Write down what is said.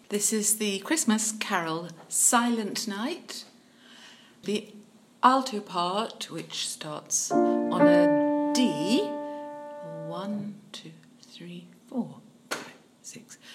This is the Christmas carol Silent Night. The alto part, which starts on a D. 1, 2, 3, 4, 5, 6.